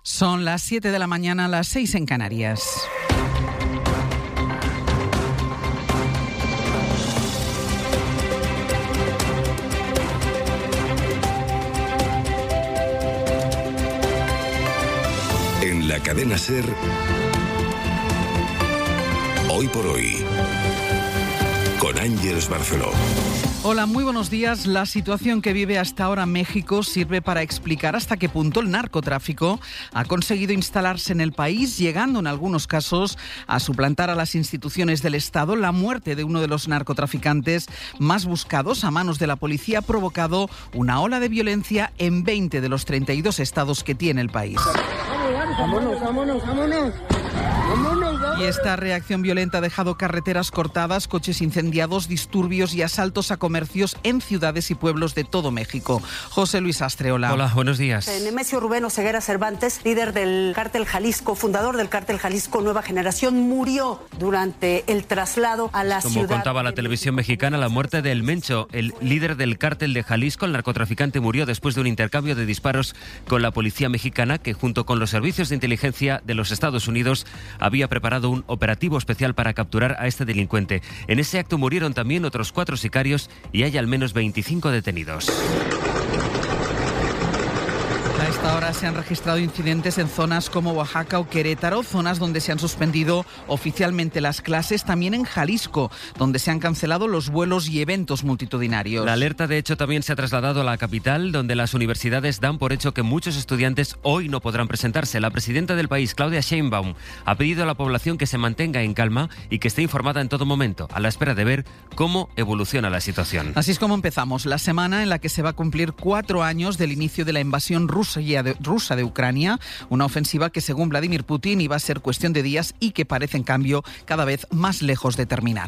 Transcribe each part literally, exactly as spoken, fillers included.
Son las siete de la mañana, las seis en Canarias. En la cadena SER, Hoy por Hoy, con Ángeles Barceló. Hola, muy buenos días. La situación que vive hasta ahora México sirve para explicar hasta qué punto el narcotráfico ha conseguido instalarse en el país, llegando en algunos casos a suplantar a las instituciones del Estado. La muerte de uno de los narcotraficantes más buscados a manos de la policía ha provocado una ola de violencia en veinte de los treinta y dos estados que tiene el país. Vámonos, vámonos, vámonos. Y esta reacción violenta ha dejado carreteras cortadas, coches incendiados, disturbios y asaltos a comercios en ciudades y pueblos de todo México. José Luis Astreola. Hola, buenos días. Nemesio Rubén Oseguera Cervantes, líder del Cártel Jalisco, fundador del Cártel Jalisco Nueva Generación, murió durante el traslado a la Como ciudad. Como contaba la televisión mexicana, la muerte de El Mencho, el líder del Cártel de Jalisco, el narcotraficante, murió después de un intercambio de disparos con la policía mexicana, que junto con los servicios de inteligencia de los Estados Unidos había preparado un operativo especial para capturar a este delincuente. En ese acto murieron también otros cuatro sicarios y hay al menos veinticinco detenidos. A esta hora se han registrado incidentes en zonas como Oaxaca o Querétaro, zonas donde se han suspendido oficialmente las clases, también en Jalisco, donde se han cancelado los vuelos y eventos multitudinarios. La alerta, de hecho, también se ha trasladado a la capital, donde las universidades dan por hecho que muchos estudiantes hoy no podrán presentarse. La presidenta del país, Claudia Sheinbaum, ha pedido a la población que se mantenga en calma y que esté informada en todo momento, a la espera de ver cómo evoluciona la situación. Así es como empezamos la semana en la que se va a cumplir cuatro años del inicio de la invasión rusa De, rusa de Ucrania, una ofensiva que según Vladimir Putin iba a ser cuestión de días y que parece en cambio cada vez más lejos de terminar.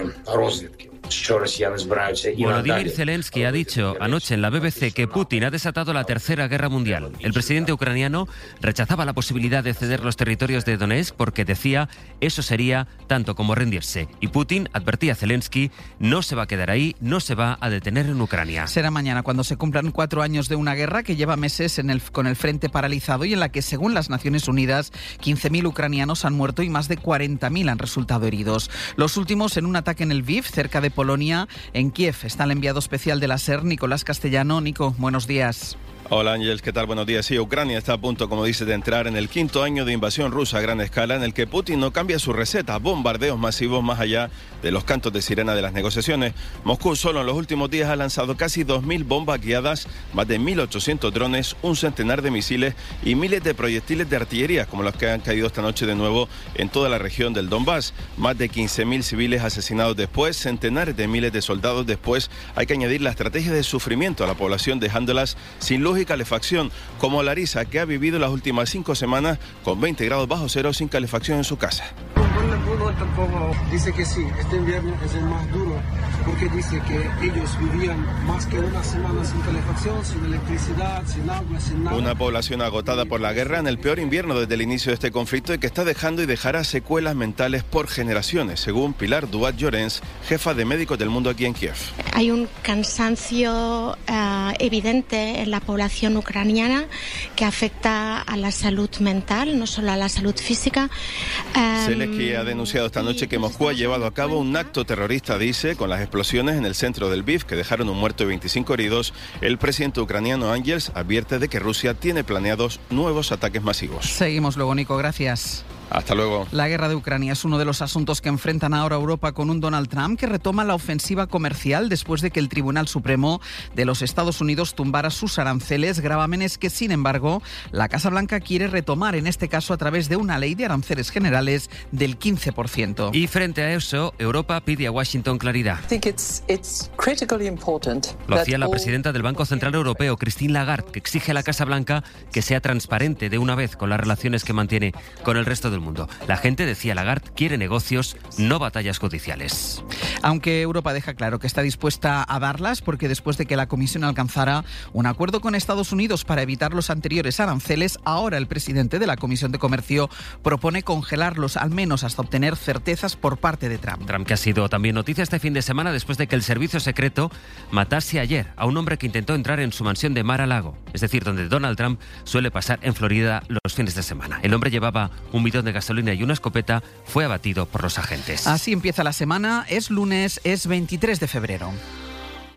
Volodymyr Zelensky ha dicho anoche en la B B C que Putin ha desatado la Tercera Guerra Mundial. El presidente ucraniano rechazaba la posibilidad de ceder los territorios de Donetsk porque decía eso sería tanto como rendirse. Y Putin advertía a Zelensky, no se va a quedar ahí, no se va a detener en Ucrania. Será mañana cuando se cumplan cuatro años de una guerra que lleva meses en el, con el frente paralizado y en la que, según las Naciones Unidas, quince mil ucranianos han muerto y más de cuarenta mil han resultado heridos. Los últimos en un ataque en Lviv, cerca de Polonia. En Kiev está el enviado especial de la SER, Nicolás Castellano. Nico, buenos días. Hola Ángeles, ¿qué tal? Buenos días. Sí, Ucrania está a punto, como dices, de entrar en el quinto año de invasión rusa a gran escala, en el que Putin no cambia su receta, bombardeos masivos más allá de los cantos de sirena de las negociaciones. Moscú solo en los últimos días ha lanzado casi dos mil bombas guiadas, más de mil ochocientos drones, un centenar de misiles y miles de proyectiles de artillería, como los que han caído esta noche de nuevo en toda la región del Donbass. Más de quince mil civiles asesinados después, centenares de miles de soldados después. Hay que añadir la estrategia de sufrimiento a la población, dejándolas sin luz y calefacción, como Larisa, que ha vivido las últimas cinco semanas con veinte grados bajo cero sin calefacción en su casa. Dice que sí, este invierno es el más duro, porque dice que ellos vivían más que una semana sin calefacción, sin electricidad, sin agua, sin nada. Una población agotada por la guerra en el peor invierno desde el inicio de este conflicto y que está dejando y dejará secuelas mentales por generaciones, según Pilar Duat Llorens, jefa de Médicos del Mundo aquí en Kiev. Hay un cansancio uh, evidente en la población ucraniana que afecta a la salud mental, no solo a la salud física. Um, Zelensky ha denunciado esta noche que Moscú ha llevado a cabo un acto terrorista, dice, con las explosiones en el centro del Lviv que dejaron un muerto y veinticinco heridos. El presidente ucraniano Ángeles advierte de que Rusia tiene planeados nuevos ataques masivos. Seguimos luego, Nico, gracias. Hasta luego. La guerra de Ucrania es uno de los asuntos que enfrentan ahora Europa con un Donald Trump que retoma la ofensiva comercial después de que el Tribunal Supremo de los Estados Unidos tumbara sus aranceles, gravámenes que, sin embargo, la Casa Blanca quiere retomar, en este caso a través de una ley de aranceles generales del quince por ciento. Y frente a eso, Europa pide a Washington claridad. Lo hacía la presidenta del Banco Central Europeo, Christine Lagarde, que exige a la Casa Blanca que sea transparente de una vez con las relaciones que mantiene con el resto del el mundo. La gente, decía Lagarde, quiere negocios, no batallas judiciales. Aunque Europa deja claro que está dispuesta a darlas, porque después de que la Comisión alcanzara un acuerdo con Estados Unidos para evitar los anteriores aranceles, ahora el presidente de la Comisión de Comercio propone congelarlos, al menos hasta obtener certezas por parte de Trump. Trump, que ha sido también noticia este fin de semana después de que el servicio secreto matase ayer a un hombre que intentó entrar en su mansión de Mar-a-Lago, es decir, donde Donald Trump suele pasar en Florida los fines de semana. El hombre llevaba un bidón de gasolina y una escopeta, fue abatido por los agentes. Así empieza la semana, es lunes, es veintitrés de febrero.